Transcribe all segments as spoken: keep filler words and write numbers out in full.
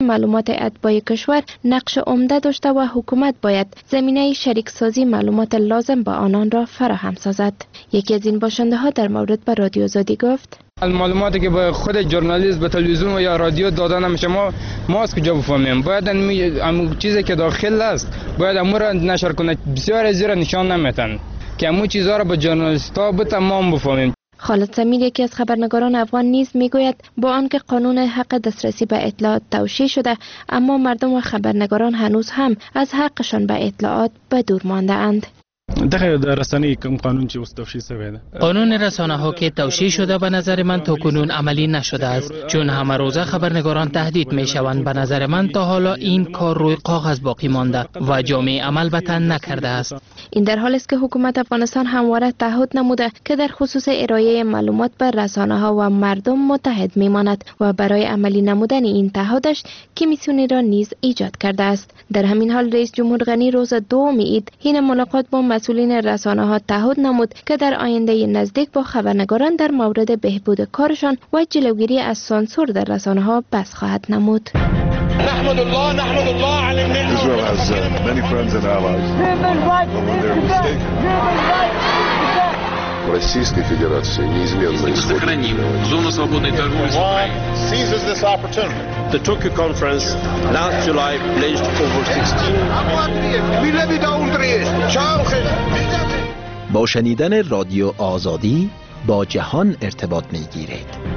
معلومات اتباع کشور نقش عمده داشته و حکومت باید زمینه شریک سازی معلومات لازم به آنان را فراهم سازد. یکی از این باشنده ها در مورد به رادیو آزادی گفت: معلوماتی که به خود ژورنالیست به تلویزیون و یا رادیو داده نمیشه، ما ما از کجا بفهمیم؟ باید اون چیزی که داخل است باید امور نشر کنه. بسیار از زیرا نشان نمیتن که امو چیزا را به ژورنالیست‌ها به تمام بفهمیم. خالد سمیر یکی از خبرنگاران افغان نیز میگوید با آنکه قانون حق دسترسی به اطلاعات توشیح شده، اما مردم و خبرنگاران هنوز هم از حقشان به اطلاعات به دور مانده اند. دغه د رسنۍ کوم قانون چې اوس توشیح شوی ده، قانون رسانه ها که توشیح شده به نظر من تا کنون عملی نشده است، چون همه روزه خبرنگاران تهدید می شوند. به نظر من تا حالا این کار روی کاغذ باقی مانده و جامعه عمل به تن نکرده است. این در حالی است که حکومت افغانستان همواره تعهد نموده که در خصوص ارائه معلومات به رسانه ها و مردم متحد می ماند و برای عملی نمودن این تعهدش کمیسیونی را نیز ایجاد کرده است. در همین حال رئیس جمهور غنی روز دوم عید این ملاقات با مسئولین رسانه ها تعهد نمود که در آینده نزدیک با خبرنگاران در مورد بهبود کارشان و جلوگیری از سانسور در رسانه ها بحث خواهد نمود. نحمد الله نحمد الله علی النعمة. Israel has uh, many friends and allies. Российской Федерации неизменно исходит. Зону свободной торговли с Украиной. Seizes this opportunity. The Tokyo conference last July pledged over sixteen. با شنیدن رادیو آزادی با جهان ارتباط می‌گیرید.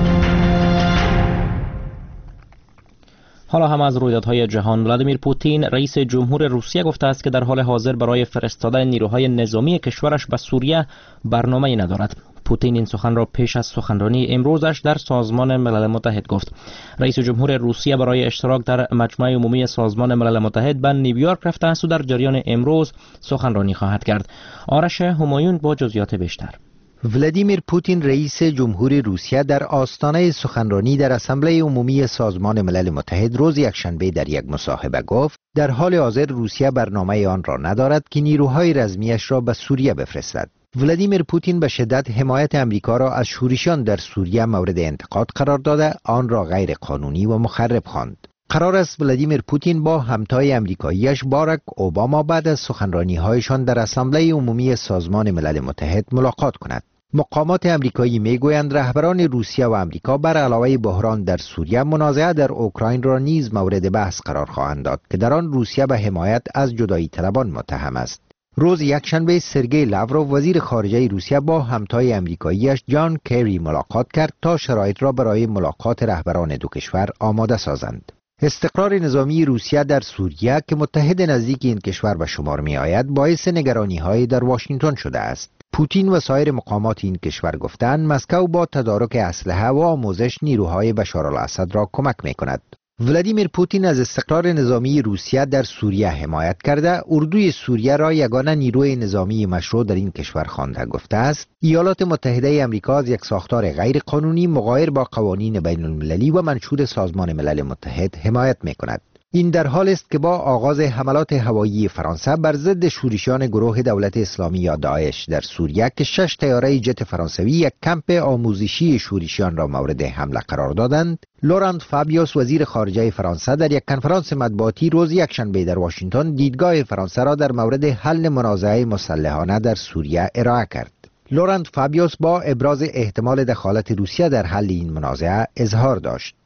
حالا هم از رویدادهای جهان. ولادیمیر پوتین رئیس جمهور روسیه گفته است که در حال حاضر برای فرستادن نیروهای نظامی کشورش به سوریه برنامه‌ای ندارد. پوتین این سخن را پیش از سخنرانی امروزش در سازمان ملل متحد گفت. رئیس جمهور روسیه برای اشتراک در مجمع عمومی سازمان ملل متحد به نیویورک رفته است و در جریان امروز سخنرانی خواهد کرد. آرش همایون با جزئیات بیشتر. ولادیمیر پوتین رئیس جمهور روسیه در آستانه سخنرانی در اسامبله عمومی سازمان ملل متحد روز یکشنبه در یک مصاحبه گفت در حال حاضر روسیه برنامه آن را ندارد که نیروهای رزمیش را به سوریه بفرستد. ولادیمیر پوتین به شدت حمایت امریکا را از شورشیان در سوریه مورد انتقاد قرار داده، آن را غیر قانونی و مخرب خواند. قرار است ولادیمیر پوتین با همتای امریکاییش باراک اوباما بعد از سخنرانی‌هایشان در اسامبله عمومی سازمان ملل متحد ملاقات کند. مقامات امریکایی میگویند رهبران روسیه و امریکا بر علاوه بحران در سوریه منازعه در اوکراین را نیز مورد بحث قرار خواهند داد که در آن روسیه به حمایت از جدایی طلبان متهم است. روز یکشنبه سرگئی لاوروف وزیر خارجه روسیه با همتای امریکاییش جان کری ملاقات کرد تا شرایط را برای ملاقات رهبران دو کشور آماده سازند. استقرار نظامی روسیه در سوریه که متحد نزدیک این کشور به شمار می آید باعث نگرانی‌های در واشنگتن شده است. پوتین و سایر مقامات این کشور گفتند مسکو با تدارک اسلحه و آموزش نیروهای بشارالاسد را کمک می کند. ولادیمیر پوتین از استقرار نظامی روسیه در سوریه حمایت کرده، اردوی سوریه را یگانه نیروی نظامی مشروع در این کشور خوانده گفته است ایالات متحده آمریکا از یک ساختار غیر قانونی مغایر با قوانین بین المللی و منشور سازمان ملل متحد حمایت می کند. این در حال است که با آغاز حملات هوایی فرانسه بر ضد شورشیان گروه دولت اسلامی یا داعش در سوریه که شش طیاره جت فرانسوی یک کمپ آموزشی شورشیان را مورد حمله قرار دادند، لورانت فابیوس وزیر خارجه فرانسه در یک کنفرانس مطبوعاتی روز یکشنبه در واشنگتن دیدگاه فرانسه را در مورد حل منازعه مسلحانه در سوریه ارائه کرد. لورانت فابیوس با ابراز احتمال دخالت روسیه در حل این منازعه اظهار داشت.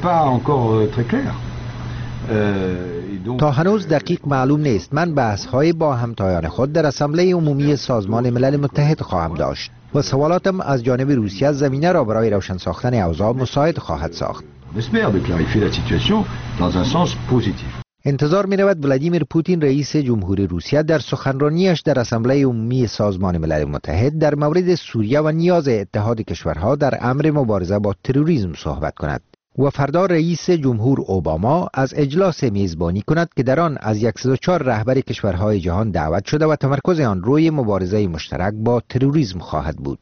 تا هنوز دقیق معلوم نیست. من بحث‌های با همتایان خود در اسامبله عمومی سازمان ملل متحد خواهم داشت و سوالاتم از جانب روسیه زمینه را برای روشن ساختن اوضاع مساعد خواهد ساخت. انتظار می رود ولادیمیر پوتین رئیس جمهور روسیه در سخنرانیش در اسامبله عمومی سازمان ملل متحد در مورد سوریه و نیاز اتحاد کشورها در امر مبارزه با تروریسم صحبت کند و فردا رئیس جمهور اوباما از اجلاس میزبانی کند که در آن از صد و چهار رهبر کشورهای جهان دعوت شده و تمرکز آن روی مبارزه مشترک با تروریسم خواهد بود.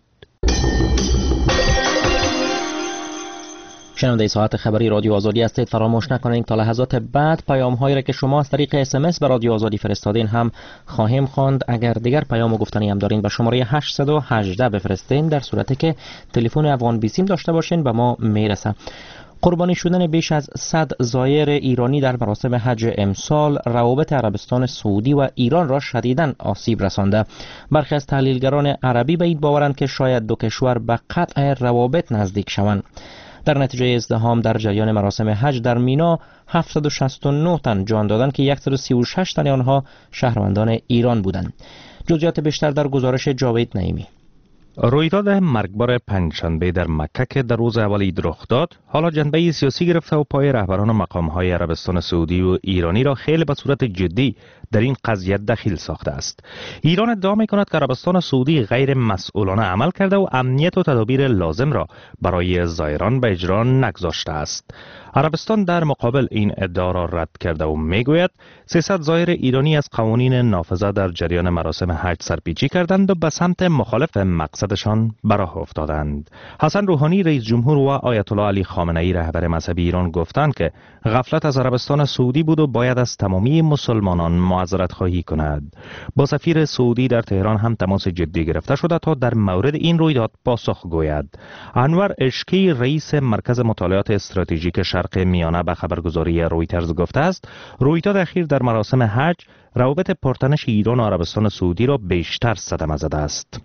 شنونده ساعت خبری رادیو آزادی هستید. فراموش نکنید تا لحظات بعد پیام هایی را که شما از طریق اس ام اس به رادیو آزادی فرستادین هم خواهیم خواند. اگر دیگر پیام و گفتنی هم دارین به شماره هشت یک هشت بفرستین، در صورتی که تلفن افغان بیسیم داشته باشین به ما میرسه. قربانی شدن بیش از صد زائر ایرانی در مراسم حج امسال روابط عربستان سعودی و ایران را شدیداً آسیب رسانده. برخی از تحلیلگران عربی به این باورند که شاید دو کشور به قطع روابط نزدیک شوند. در نتیجه ازدحام در جریان مراسم حج در مینا هفتصد و شصت و نه تن جان دادند که صد و سی و شش تن آنها شهروندان ایران بودند. جزئیات بیشتر در گزارش جاوید نعیمی. رویداد مرگبار پنجشنبه در مکه که در روز اول عید رخ داد، حالا جنبه سیاسی گرفته و پای رهبران مقام‌های عربستان سعودی و ایرانی را خیلی به صورت جدی در این قضیه دخیل ساخته است. ایران ادعا می‌کند که عربستان سعودی غیر مسئولانه عمل کرده و امنیت و تدابیر لازم را برای زائران به اجرا نگذاشته است. عربستان در مقابل این ادعا را رد کرده و میگوید سیصد زائر ایرانی از قوانین نافذه در جریان مراسم حج سرپیچی کردند و به سمت مخالف مقصدشان به راه افتادند. حسن روحانی رئیس جمهور و آیت الله علی خامنه‌ای رهبر مذهبی ایران گفتند که غفلت از عربستان سعودی بود و باید از تمامی مسلمانان معذرت خواهی کند. با سفیر سعودی در تهران هم تماس جدی گرفته شده تا در مورد این رویداد پاسخ گوید. انور اشکی رئیس مرکز مطالعات استراتژیک شرق میانه به خبرگزاری رویترز گفته است رویداد اخیر در مراسم حج روابط پرتنش ایران و عربستان سعودی را بیشتر صدمه زده است.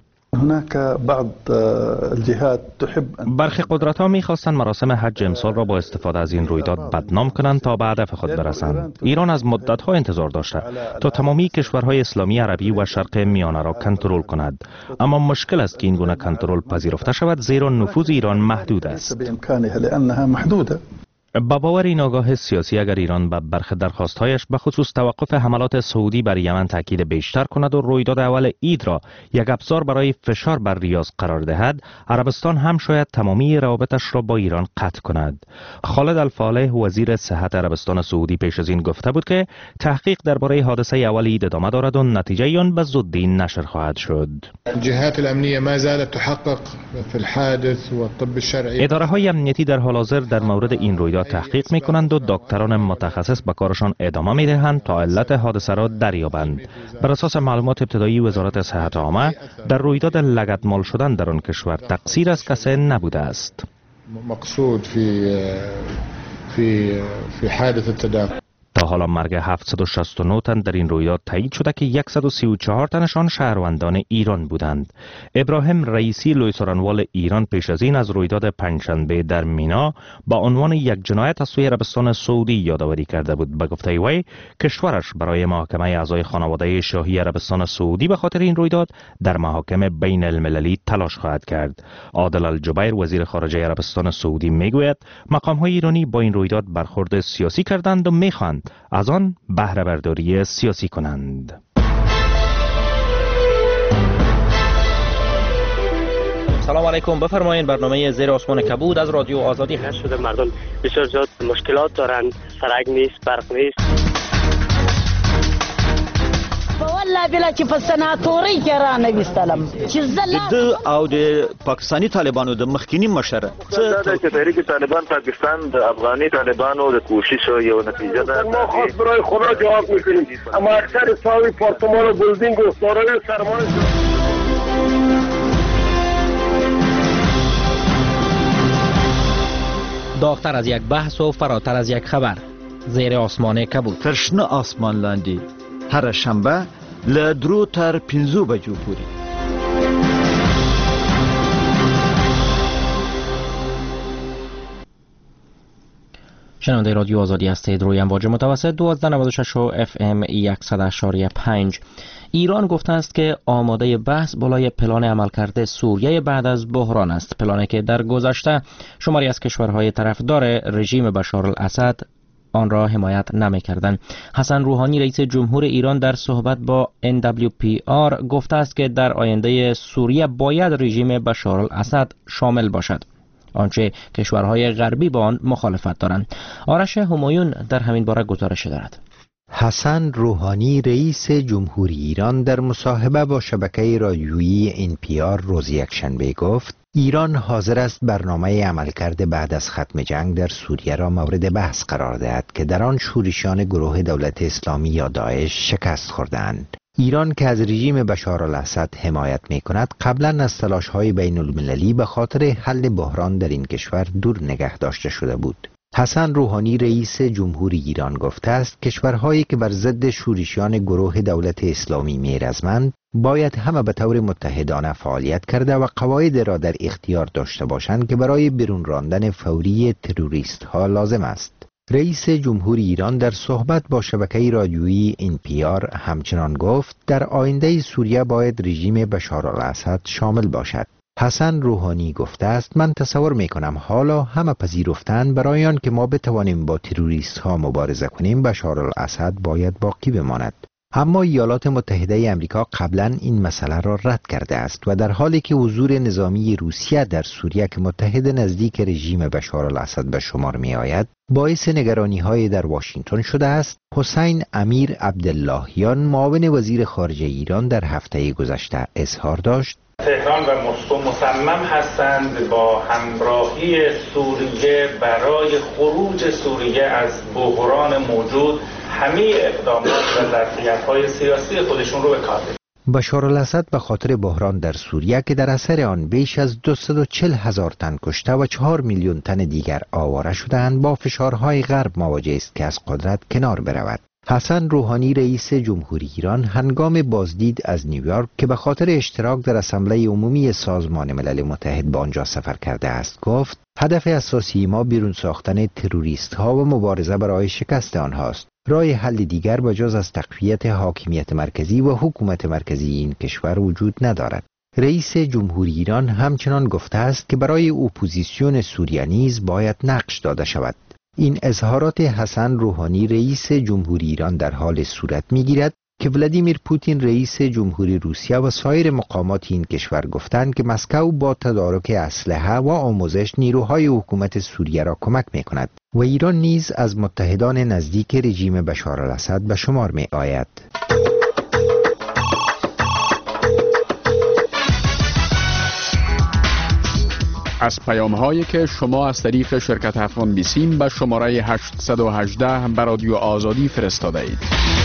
برخی قدرت‌ها می‌خواستند مراسم حج امسال را با استفاده از این رویداد بدنام کنند تا به هدف خود برسند. ایران از مدت‌ها انتظار داشته تا تمامی کشورهای اسلامی عربی و شرق میانه را کنترل کند، اما مشکل است که این گونه کنترل پذیرفته شود زیرا نفوذ ایران محدود است. با باور این آگاه سیاسی اگر ایران به برخی درخواست‌هایش به خصوص توقف حملات سعودی بر یمن تاکید بیشتر کند و رویداد اول عید را یک ابزار برای فشار بر ریاض قرار دهد، عربستان هم شاید تمامی روابطش را با ایران قطع کند. خالد الفالح وزیر صحت عربستان سعودی پیش از این گفته بود که تحقیق درباره حادثه اول عید ادامه دارد و نتیجه آن به زودی نشر خواهد شد. جهات الامنیه ما زالت تحقق في الحادث والطب الشرعي. اداره‌های امنیتی در حال حاضر در مورد این رویداد تحقیق می کنند و دکتران متخصص به کارشان ادامه می دهند تا علت حادثه را دریابند. بر اساس معلومات ابتدایی وزارت صحت عامه در رویداد لگدمال شدن در آن کشور تقصیر از کسی نبوده است. مقصود فی فی فی حادث التداخل. تا حالا مرگ هفتصد و شصت و نه تن در این رویداد تایید شده که صد و سی و چهار تنشان شهروندان ایران بودند. ابراهیم رئیسی لویسرانوال ایران پیش از این از رویداد پنجشنبه در مینا با عنوان یک جنایت از سوی عربستان سعودی یادآوری کرده بود. به گفته وی کشورش برای محاکمه اعضای خانواده شاهی عربستان سعودی به خاطر این رویداد در محاکم بین المللی تلاش خواهد کرد. عادل الجبیر وزیر خارجه عربستان سعودی میگوید مقام‌های ایرانی با این رویداد برخورد سیاسی کردند و میخواهند از آن بهره برداری سیاسی کنند. سلام علیکم، بفرمایید. برنامه زیر آسمان کبود از رادیو آزادی هست. شده مردم بسیار زیاد مشکلات دارند، سرک نیست، برق نیست. والله بلا چې په سناتوري کې را نه وستلم چې زله د او د پاکستانی طالبانو د مخکینی مشره چې تحریک طالبان پاکستان د افغاني طالبانو د کوشش یو نتیجه ده. ما خاص برای خدا جواب میکنیم، اما اکثر ساوی پارتمان و بلدینگ و سارای سرمایه داغتر از یک بحث و فراتر از یک خبر. زیر آسمان کبود. ترشنه آسمان لاندی هر شنبه له درو تر پنځو بجو پورې. شنونده رادیو آزادی هستید. روی امواج متوسط دوازده نود و شش و اف ام صد اشاری پنج. ایران گفته است که آماده بحث بالای پلان عملکرد سوریه بعد از بحران است. پلانی که در گذشته شماری از کشورهای طرفدار رژیم بشار الاسد آن را حمایت نمی‌کردند. حسن روحانی رئیس جمهور ایران در صحبت با ان دبلیو پی آر گفته است که در آینده سوریه باید رژیم بشار الاسد شامل باشد، آنچه کشورهای غربی با آن مخالفت دارند. آرش همایون در همین باره گزارش دارد. حسن روحانی رئیس جمهوری ایران در مصاحبه با شبکه رادیویی ان پی آر روز یکشنبه گفت ایران حاضر است برنامه عملکرد بعد از ختم جنگ در سوریه را مورد بحث قرار دهد که در آن شورشیان گروه دولت اسلامی یا داعش شکست خوردند. ایران که از رژیم بشار الاسد حمایت می کند قبلا از تلاش‌های بین المللی به خاطر حل بحران در این کشور دور نگه داشته شده بود. حسن روحانی رئیس جمهوری ایران گفته است کشورهایی که بر ضد شورشیان گروه دولت اسلامی میرزمند باید همه به طور متحدانه فعالیت کرده و قواعد را در اختیار داشته باشند که برای بیرون راندن فوری تروریست ها لازم است. رئیس جمهوری ایران در صحبت با شبکه رادیویی ان پی آر همچنان گفت در آینده سوریه باید رژیم بشار الاسد شامل باشد. حسن روحانی گفته است من تصور می کنم حالا همه پذیرفتند برای آن که ما بتوانیم با تروریست ها مبارزه کنیم بشار الاسد باید باقی بماند. اما ایالات متحده امریکا قبلا این مسئله را رد کرده است و در حالی که حضور نظامی روسیه در سوریه که متحد نزدیک رژیم بشار الاسد به شمار می آید باعث نگرانی های در واشنگتن شده است. حسین امیر عبداللهیان معاون وزیر خارجه ایران در هفته گذشته اظهار داشت تهران و مسکو مصمم هستند با همراهی سوریه برای خروج سوریه از بحران موجود همه اقدامات و ظرفیت‌های سیاسی خودشون رو به کار بگیرند. بشار الاسد به خاطر بحران در سوریه که در اثر آن بیش از دویست و چهل هزار تن کشته و چهار میلیون تن دیگر آواره شده‌اند با فشارهای غرب مواجه است که از قدرت کنار برود. حسن روحانی رئیس جمهوری ایران هنگام بازدید از نیویورک که به خاطر اشتراک در اسمبلی عمومی سازمان ملل متحد به آنجا سفر کرده است گفت هدف اساسی ما بیرون ساختن تروریست ها و مبارزه برای شکست آنهاست. راه حل دیگر بجز از تقویت حاکمیت مرکزی و حکومت مرکزی این کشور وجود ندارد. رئیس جمهوری ایران همچنان گفته است که برای اپوزیسیون سوریه نیز باید نقش داده شود. این اظهارات حسن روحانی رئیس جمهوری ایران در حال صورت می‌گیرد که ولادیمیر پوتین رئیس جمهوری روسیه و سایر مقامات این کشور گفتند که مسکو با تدارک اسلحه و آموزش نیروهای حکومت سوریه را کمک می‌کند و ایران نیز از متحدان نزدیک رژیم بشار الاسد به شمار می‌آید. از پیام هایی که شما از طریق شرکت افغان بیسیم به شماره هشتصد و هجده به رادیو آزادی فرستاده اید.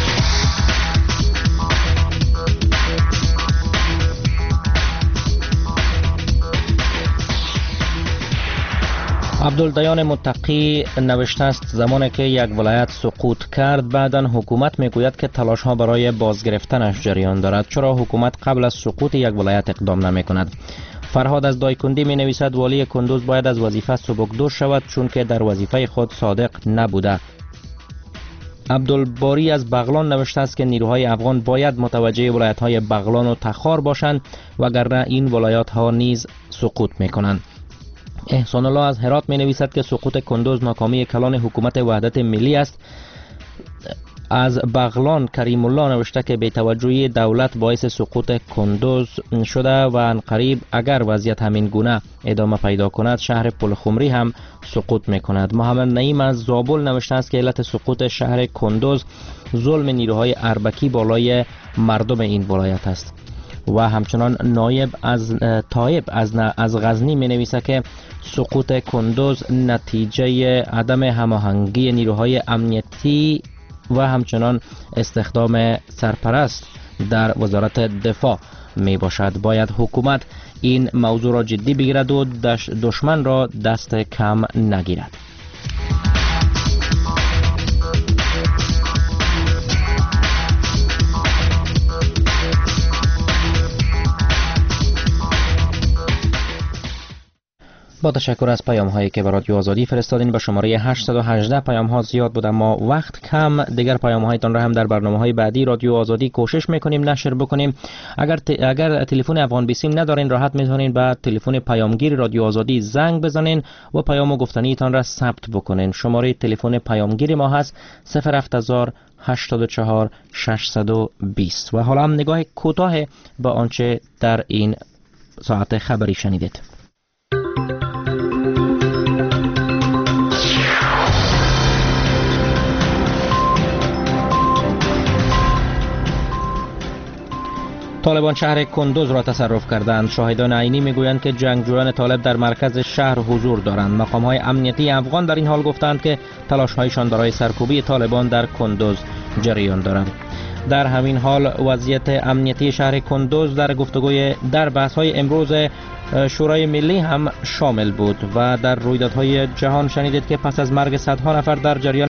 عبدالدیان متقی نوشته است زمانی که یک ولایت سقوط کرد بعداً حکومت میگوید که تلاش ها برای بازگرفتنش جریان دارد. چرا حکومت قبل از سقوط یک ولایت اقدام نمی کند؟ فرهاد از دایکندی می نویسد والی کندوز باید از وظیفه سبکدوش شود چون که در وظیفه خود صادق نبوده. عبدالباری از بغلان نوشته است که نیروهای افغان باید متوجه ولایت های بغلان و تخار باشند وگرنه این ولایات ها نیز سقوط می کنند. احسان الله از هرات می نویسد که سقوط کندوز ناکامی کلان حکومت وحدت ملی است. از بغلان کریم الله نوشته که بی‌توجهی دولت باعث سقوط کندوز شده و عنقریب اگر وضعیت همین گونه ادامه پیدا کند شهر پلخمری هم سقوط میکند. محمد نعیم از زابل نوشته است که علت سقوط شهر کندوز ظلم نیروهای اربکی بالای مردم این ولایت است. و همچنان نایب از طایب از از غزنی می نویسه که سقوط کندوز نتیجه عدم هماهنگی نیروهای امنیتی و همچنان استخدام سرپرست در وزارت دفاع می باشد. باید حکومت این موضوع را جدی بگیرد و دشمن را دست کم نگیرد. با تشکر از پیام هایی که به رادیو آزادی فرستادین. به شماره هشتصد و هجده پیام ها زیاد بود اما وقت کم. دیگر پیام هایتان را هم در برنامه های بعدی رادیو آزادی کوشش میکنیم نشر بکنیم. اگر ت... اگر تلفن افغان بیسیم ندارین راحت میتونین به تلفن پیامگیر رادیو آزادی زنگ بزنین و پیام گفتنی تان را ثبت بکنین. شماره تلفن پیامگیر ما هست صفر هفت هزار هشتاد و چهار ششصد و بیست. و حالا هم نگاه کوتاه به آنچه در این ساعت خبری شنیدید. طالبان شهر کندوز را تصرف کردند. شاهدان عینی میگویند که جنگجویان طالب در مرکز شهر حضور دارند. مقام‌های امنیتی افغان در این حال گفتند که تلاش‌هایشان برای سرکوبی طالبان در کندوز جریان دارد. در همین حال وضعیت امنیتی شهر کندوز در گفتگوی در بحث‌های امروز شورای ملی هم شامل بود. و در رویدادهای جهان شنیدید که پس از مرگ صدها نفر در جریان